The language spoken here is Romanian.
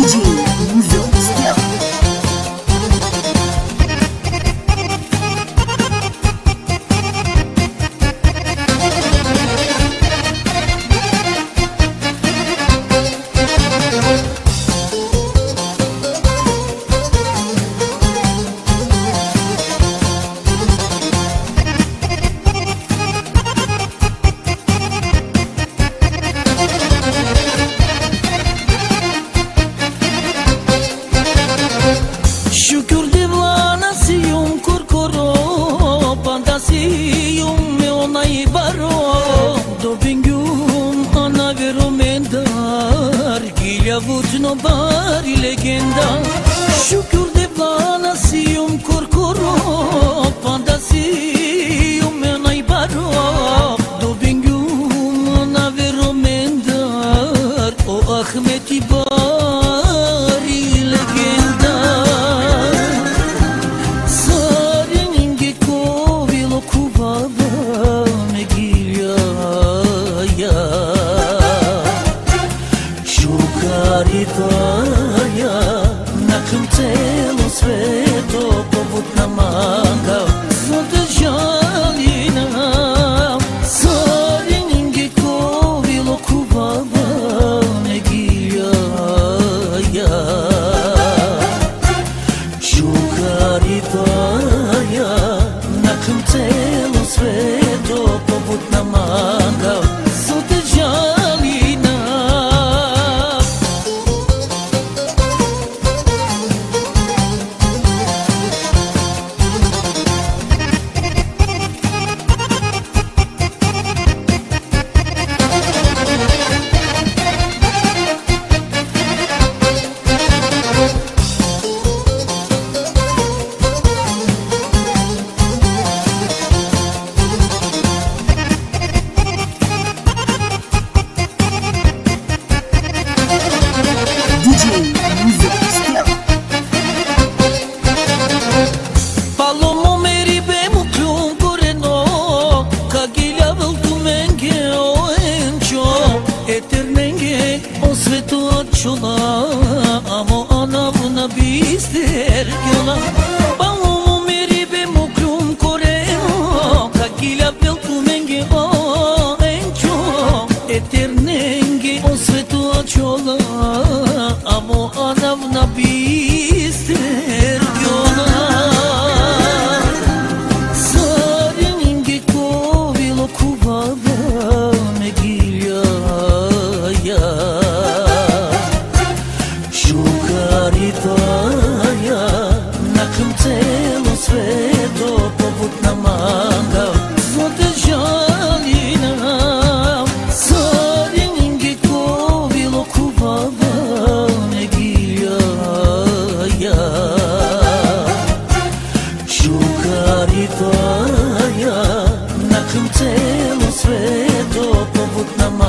Şükür divana siyum kurkoro panda siyum me onay baro do bingum ana vero mendar gilya vutno bari legenda Şükür divana siyum kurkoro panda siyum me onay baro do bingum ana vero mendar o Ahmeti bari legenda Caritaya na celo sveto povut na manga Zote žalina Saringe kovilo kubava negiljaja Caritaya na celo sveto povut na manga Zote žalina Palomo meri be mutlum goreno Kagilja vëlltu menge o enqo Eternenge o svetu atqola Amo anavna bister gjola Palomo meri be mutlum goreno Kagilja vëlltu menge o enqo Eternenge o svetu atqola Amo anavna bister gjola Caritaya na celo sveto povut na manga Zote žalina Saringe kovilo kubava negiljaja Caritaya na celo sveto povut na manga